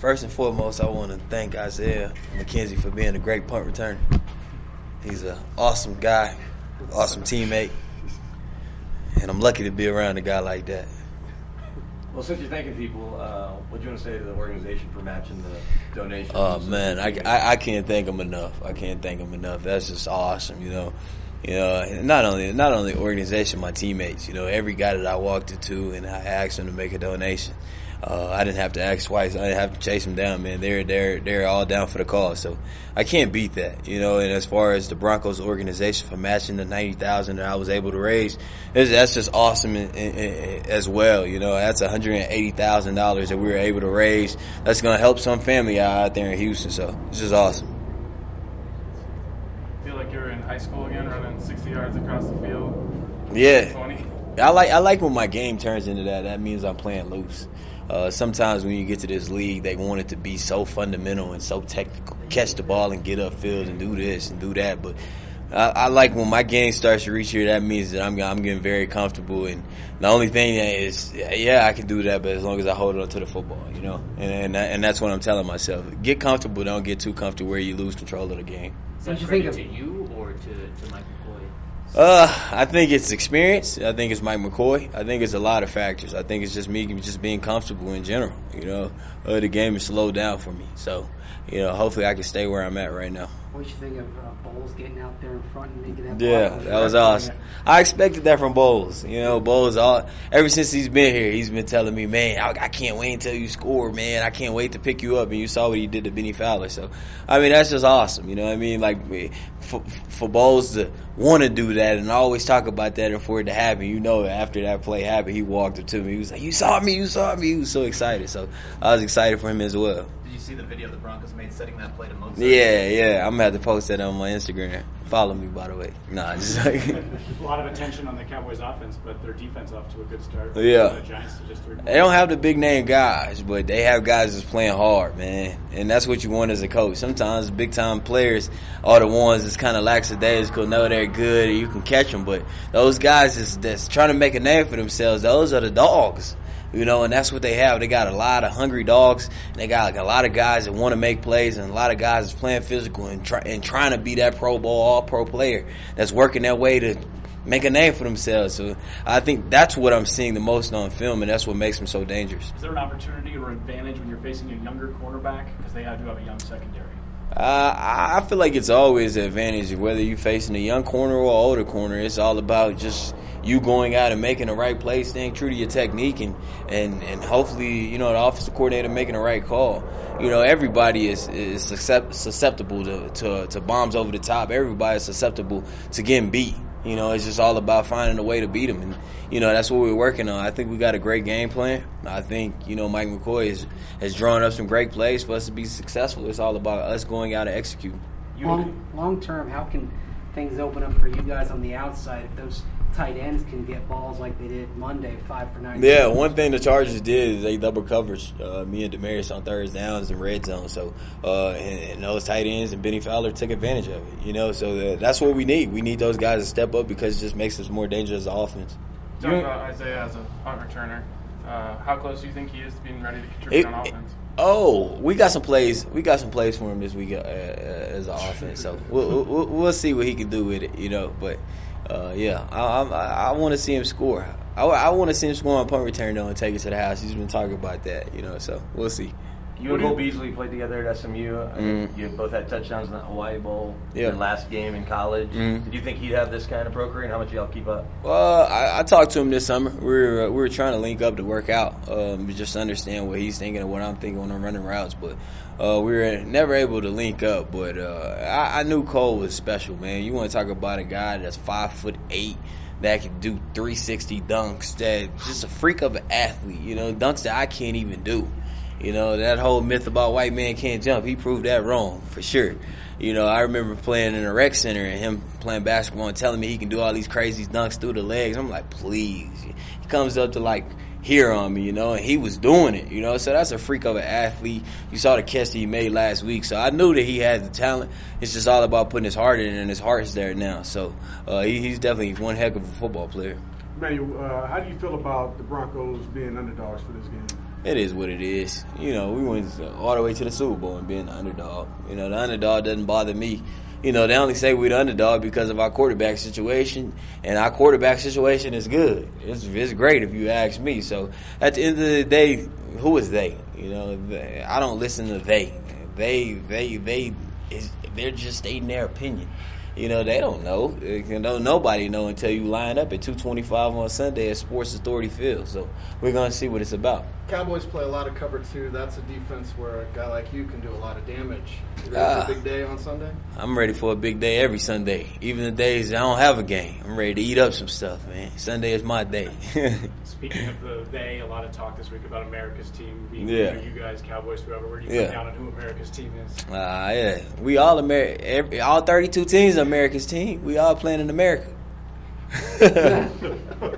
First and foremost, I want to thank Isaiah McKenzie for being a great punt returner. He's an awesome guy, awesome teammate, and I'm lucky to be around a guy like that. Well, since you're thanking people, what do you want to say to the organization for matching the donations? Oh man, I can't thank them enough. I can't thank them enough. That's just awesome, you know. Not only the organization, my teammates. You know, every guy that I walked into and I asked them to make a donation. I didn't have to ask twice. I didn't have to chase them down, man. They're all down for the cause. So I can't beat that, you know. And as far as the Broncos organization for matching the $90,000 that I was able to raise, that's just awesome as well. You know, that's $180,000 that we were able to raise. That's going to help some family out there in Houston. So it's just awesome. Feel like you're in high school again, running 60 yards across the field. Yeah. 20. I like when my game turns into that. That means I'm playing loose. Sometimes when you get to this league, they want it to be so fundamental and so technical. Catch the ball and get upfield and do this and do that. But I like when my game starts to reach here, that means that I'm getting very comfortable. And the only thing is, I can do that, but as long as I hold on to the football, you know. And that's what I'm telling myself. Get comfortable. Don't get too comfortable where you lose control of the game. So what you think of to you or to Mike McCoy? I think it's experience. I think it's Mike McCoy. I think it's a lot of factors. I think it's just me just being comfortable in general. You know, the game is slowed down for me. So, you know, hopefully I can stay where I'm at right now. What you think of Bowles getting out there in front and making that? Yeah, that was awesome. I expected that from Bowles. You know, Bowles, ever since he's been here, he's been telling me, man, I can't wait until you score, man. I can't wait to pick you up. And you saw what he did to Benny Fowler. So, I mean, that's just awesome. You know what I mean? Like, for Bowles to want to do that and always talk about that and for it to happen, you know, after that play happened, he walked up to me. He was like, you saw me. He was so excited. So, I was excited for him as well. Did you see the video the Broncos made setting that play to Mozart? Yeah. I'm going to have to post that on my Instagram. Follow me, by the way. Nah, just like... A lot of attention on the Cowboys offense, but their defense off to a good start. Yeah. The Giants to just 3 points. They don't have the big-name guys, but they have guys that's playing hard, man. And that's what you want as a coach. Sometimes big-time players are the ones that's kind of lackadaisical, know they're good, and you can catch them. But those guys that's trying to make a name for themselves, those are the dogs. You know, and that's what they have. They got a lot of hungry dogs. And they got like a lot of guys that want to make plays, and a lot of guys that's playing physical and trying to be that Pro Bowl, All-Pro player that's working their way to make a name for themselves. So I think that's what I'm seeing the most on film, and that's what makes them so dangerous. Is there an opportunity or advantage when you're facing a younger quarterback because they do have a young secondary? I feel like it's always an advantage whether you're facing a young corner or an older corner. It's all about just you going out and making the right play, staying true to your technique, and hopefully, you know, the offensive coordinator making the right call. You know, everybody is susceptible to bombs over the top. Everybody is susceptible to getting beat. You know, it's just all about finding a way to beat them. And, you know, that's what we're working on. I think we got a great game plan. I think, you know, Mike McCoy has drawn up some great plays for us to be successful. It's all about us going out and executing. Long term, how can things open up for you guys on the outside if those tight ends can get balls like they did Monday, 5 for 9? Yeah, one thing the Chargers did is they double coverage me and Demaryius on third downs and red zone. So, and those tight ends and Benny Fowler took advantage of it. You know, so that's what we need. We need those guys to step up because it just makes us more dangerous as an offense. Talk about Isaiah as a punt returner. How close do you think he is to being ready to contribute on offense? We got some plays. We got some plays for him this week as an offense. So we'll see what he can do with it. You know, but. I want to see him score. I want to see him score on punt return, though, and take it to the house. He's been talking about that, you know, so we'll see. You and Cole Beasley played together at SMU. You both had touchdowns in the Hawaii Bowl. Yeah. Your last game in college. Did you think he'd have this kind of pro career, and how much y'all keep up? Well, I talked to him this summer. We were trying to link up to work out, just to understand what he's thinking and what I'm thinking when I'm running routes. But we were never able to link up. But I knew Cole was special, man. You want to talk about a guy that's 5'8", that can do 360 dunks, that just a freak of an athlete, you know, dunks that I can't even do. You know, that whole myth about white man can't jump, he proved that wrong, for sure. You know, I remember playing in a rec center and him playing basketball and telling me he can do all these crazy dunks through the legs. I'm like, please. He comes up to, like, here on me, you know, and he was doing it, you know. So that's a freak of an athlete. You saw the catch that he made last week. So I knew that he had the talent. It's just all about putting his heart in it, and his heart's there now. So he's definitely one heck of a football player. Manuel, how do you feel about the Broncos being underdogs for this game? It is what it is. You know, we went all the way to the Super Bowl and being the underdog. You know, the underdog doesn't bother me. You know, they only say we're the underdog because of our quarterback situation, and our quarterback situation is good. It's great if you ask me. So at the end of the day, who is they? You know, I don't listen to they. They're just stating their opinion. You know, they don't know. Nobody know until you line up at 2:25 on Sunday at Sports Authority Field. So we're going to see what it's about. Cowboys play a lot of cover 2. That's a defense where a guy like you can do a lot of damage. You ready for a big day on Sunday? I'm ready for a big day every Sunday. Even the days I don't have a game. I'm ready to eat up some stuff, man. Sunday is my day. Speaking of a lot of talk this week about America's team being Yeah. you guys, Cowboys, whoever. Where do you come down on who America's team is? Yeah. We all all 32 teams are America's team. We all playing in America.